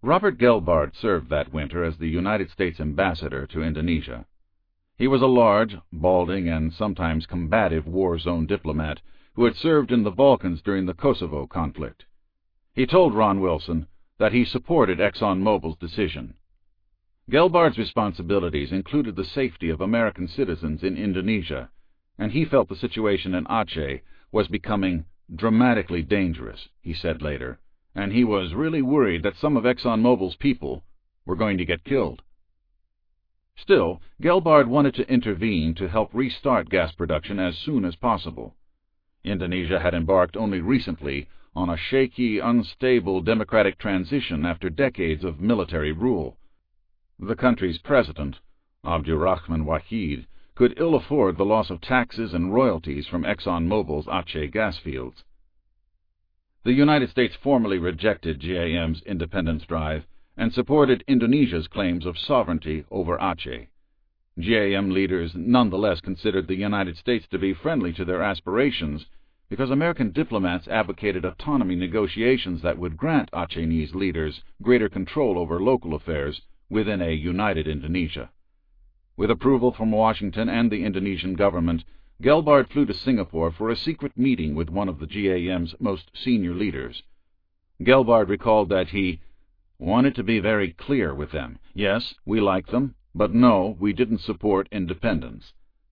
Robert Gelbard served that winter as the United States ambassador to Indonesia. He was a large, balding, and sometimes combative war-zone diplomat who had served in the Balkans during the Kosovo conflict. He told Ron Wilson that he supported ExxonMobil's decision. Gelbard's responsibilities included the safety of American citizens in Indonesia, and he felt the situation in Aceh was becoming dramatically dangerous, he said later, and he was really worried that some of ExxonMobil's people were going to get killed. Still, Gelbard wanted to intervene to help restart gas production as soon as possible. Indonesia had embarked only recently on a shaky, unstable democratic transition after decades of military rule. The country's president, Abdurrahman Wahid, could ill afford the loss of taxes and royalties from ExxonMobil's Aceh gas fields. The United States formally rejected GAM's independence drive and supported Indonesia's claims of sovereignty over Aceh. GAM leaders nonetheless considered the United States to be friendly to their aspirations because American diplomats advocated autonomy negotiations that would grant Acehese leaders greater control over local affairs within a united Indonesia. With approval from Washington and the Indonesian government, Gelbard flew to Singapore for a secret meeting with one of the GAM's most senior leaders. Gelbard recalled that he wanted to be very clear with them. Yes, we like them, but no, we didn't support independence.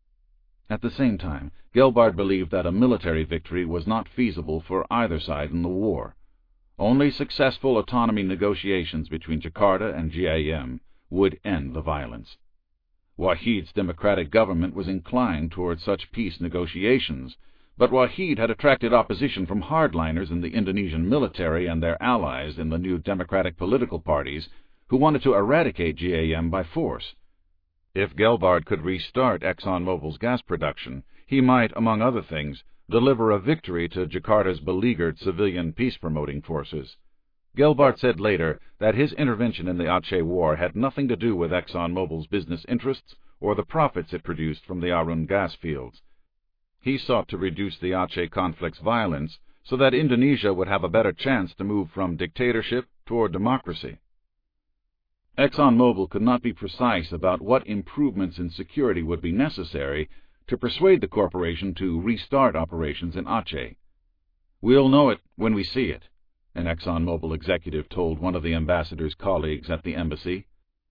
At the same time, Gelbard believed that a military victory was not feasible for either side in the war. Only successful autonomy negotiations between Jakarta and GAM would end the violence. Wahid's democratic government was inclined toward such peace negotiations, but Wahid had attracted opposition from hardliners in the Indonesian military and their allies in the new democratic political parties who wanted to eradicate GAM by force. If Gelbard could restart ExxonMobil's gas production, he might, among other things, deliver a victory to Jakarta's beleaguered civilian peace-promoting forces. Gelbard said later that his intervention in the Aceh War had nothing to do with ExxonMobil's business interests or the profits it produced from the Arun gas fields. He sought to reduce the Aceh conflict's violence so that Indonesia would have a better chance to move from dictatorship toward democracy. ExxonMobil could not be precise about what improvements in security would be necessary to persuade the corporation to restart operations in Aceh. "We'll know it when we see it," an ExxonMobil executive told one of the ambassador's colleagues at the embassy.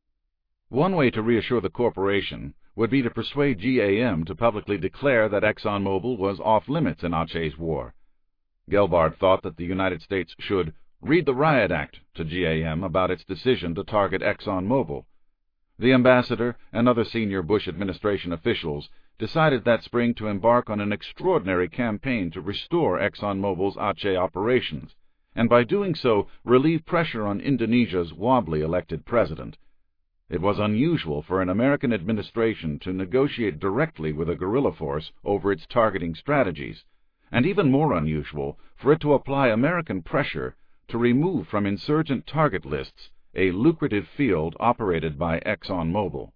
One way to reassure the corporation would be to persuade GAM to publicly declare that ExxonMobil was off-limits in Aceh's war. Gelbard thought that the United States should read the riot act to GAM about its decision to target ExxonMobil. The ambassador and other senior Bush administration officials decided that spring to embark on an extraordinary campaign to restore ExxonMobil's Aceh operations, and by doing so relieve pressure on Indonesia's wobbly elected president. It was unusual for an American administration to negotiate directly with a guerrilla force over its targeting strategies, and even more unusual for it to apply American pressure to remove from insurgent target lists a lucrative field operated by ExxonMobil.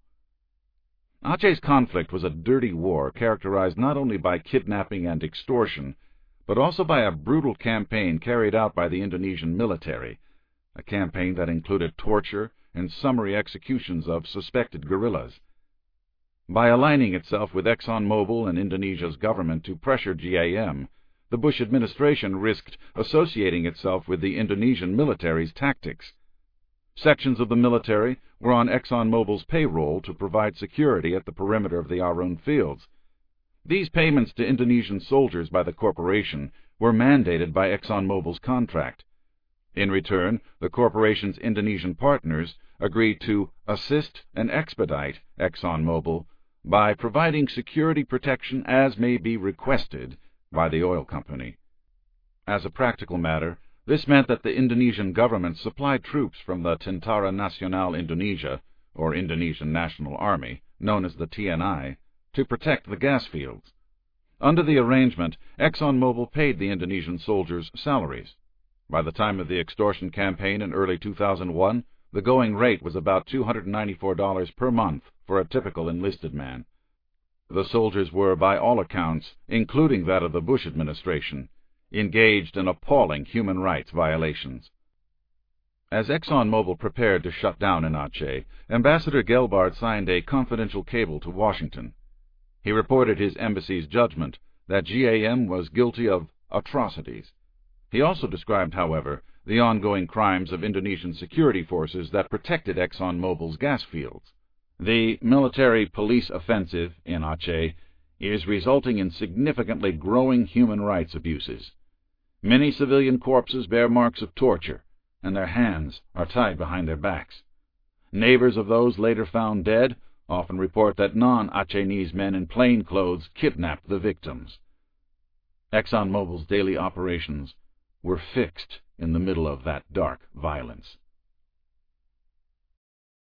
Aceh's conflict was a dirty war characterized not only by kidnapping and extortion, but also by a brutal campaign carried out by the Indonesian military, a campaign that included torture and summary executions of suspected guerrillas. By aligning itself with ExxonMobil and Indonesia's government to pressure GAM, the Bush administration risked associating itself with the Indonesian military's tactics. Sections of the military were on ExxonMobil's payroll to provide security at the perimeter of the Arun fields. These payments to Indonesian soldiers by the corporation were mandated by ExxonMobil's contract. In return, the corporation's Indonesian partners agreed to assist and expedite ExxonMobil by providing security protection as may be requested by the oil company. As a practical matter, this meant that the Indonesian government supplied troops from the Tentara Nasional Indonesia, or Indonesian National Army, known as the TNI, to protect the gas fields. Under the arrangement, ExxonMobil paid the Indonesian soldiers salaries. By the time of the extortion campaign in early 2001, the going rate was about $294 per month for a typical enlisted man. The soldiers were, by all accounts, including that of the Bush administration, engaged in appalling human rights violations. As ExxonMobil prepared to shut down in Aceh, Ambassador Gelbart signed a confidential cable to Washington. He reported his embassy's judgment that GAM was guilty of atrocities. He also described, however, the ongoing crimes of Indonesian security forces that protected ExxonMobil's gas fields. The military police offensive in Aceh is resulting in significantly growing human rights abuses. Many civilian corpses bear marks of torture, and their hands are tied behind their backs. Neighbors of those later found dead often report that non-Achenese men in plain clothes kidnapped the victims. ExxonMobil's daily operations were fixed in the middle of that dark violence.